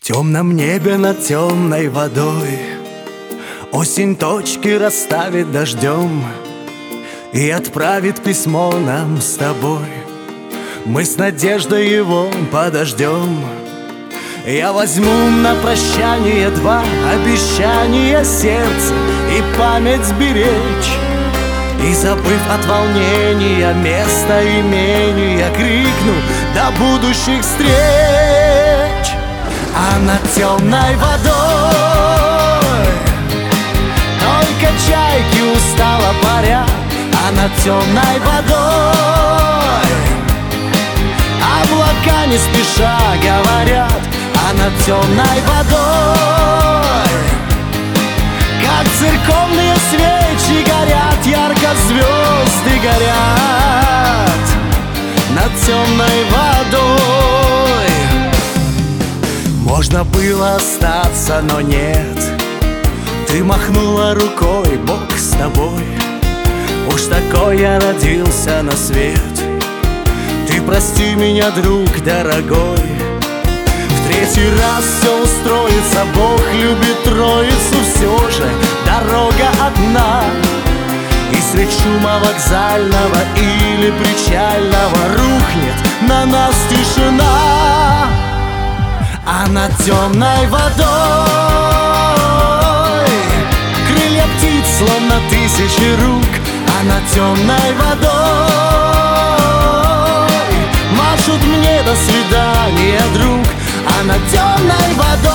В темном небе над темной водой осень точки расставит дождем и отправит письмо нам с тобой. Мы с надеждой его подождем. Я возьму на прощание два обещания сердца и память сберечь. И, забыв от волнения местоимения, крикну до будущих встреч. А над темной водой только чайки устало парят. А над темной водой облака не спеша говорят. А над темной водой, как церковные свечи горят, ярко звезды горят над темной водой. Можно было остаться, но нет. Ты махнула рукой, Бог с тобой. Уж такой я родился на свет. Ты прости меня, друг дорогой. В третий раз все устроится, Бог любит троицу. Все же дорога одна, и средь шума вокзального или причального рухнет на нас тишина. А над темной водой крылья птиц, словно тысячи рук. А над темной водой машут мне до свидания, друг. А над темной водой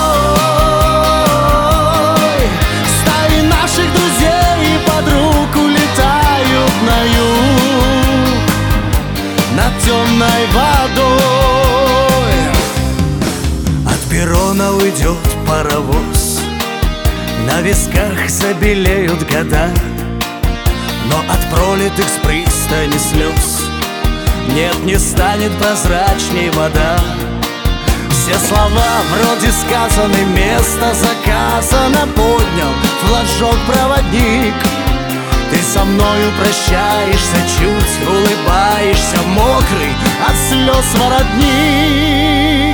стаи наших друзей и подруг улетают на юг над темной водой. От перрона уйдет паровоз, на висках забелеют года, но от пролитых с пристани слез нет, не станет прозрачней вода. Все слова вроде сказаны, место заказано. Поднял флажок проводник. Ты со мною прощаешься, чуть улыбаешься, мокрый от слез воротник.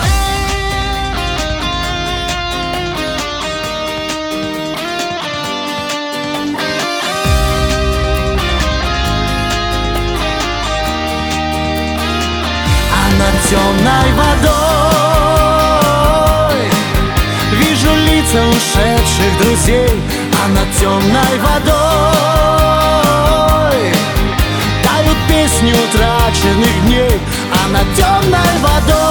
А над темной водой вижу лица ушедших друзей. А над темной водой тают песни утраченных дней. А над темной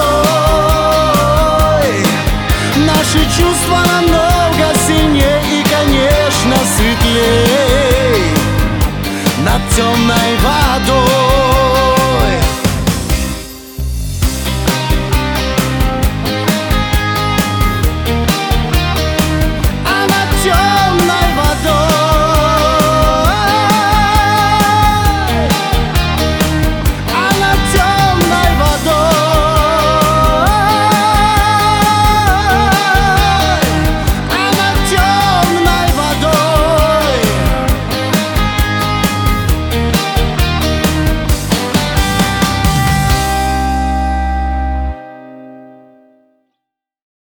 водой наши чувства намного сильнее и, конечно, светлей над темной водой.